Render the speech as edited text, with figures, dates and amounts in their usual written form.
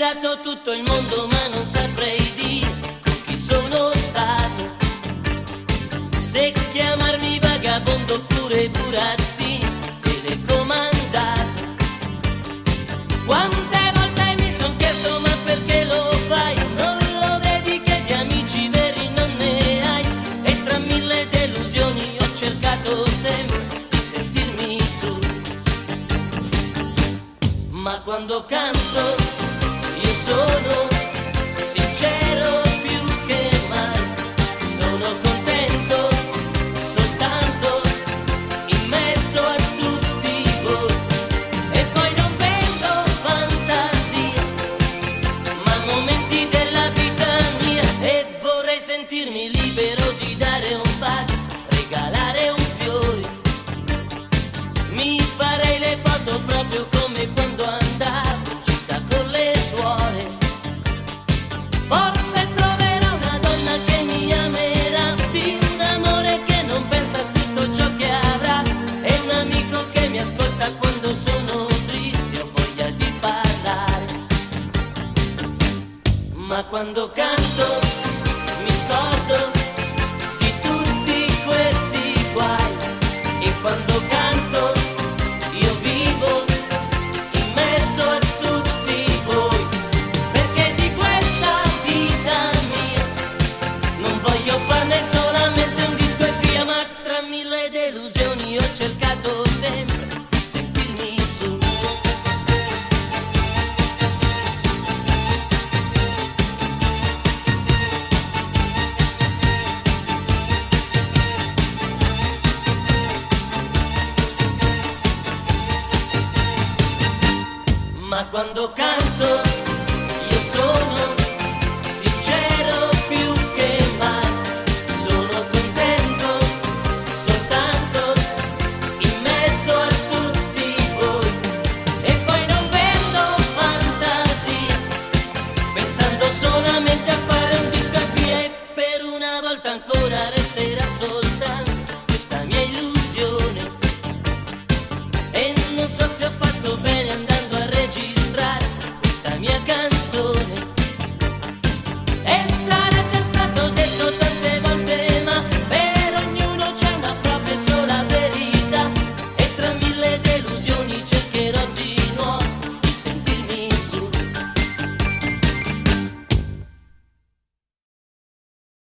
girato tutto il mondo ma non saprei dire con chi sono stato. Se chiamarmi vagabondo oppure burattino telecomandato. Quante volte mi son chiesto ma perché lo fai? Non lo vedi che di amici veri non ne hai? E tra mille delusioni ho cercato sempre di sentirmi su. Ma quando canto io sono sincero più che mai. Sono contento soltanto in mezzo a tutti voi. E poi non vendo fantasia, ma momenti della vita mia. E vorrei sentirmi libero di dare un bacio, regalare un fiore. Mi farei le foto proprio come quando andavo in città con le suore. Forse troverò una donna che mi amerà, di un amore che non pensa a tutto ciò che avrà, e un amico che mi ascolta quando sono triste o voglia di parlare. Ma quando canto mi scordo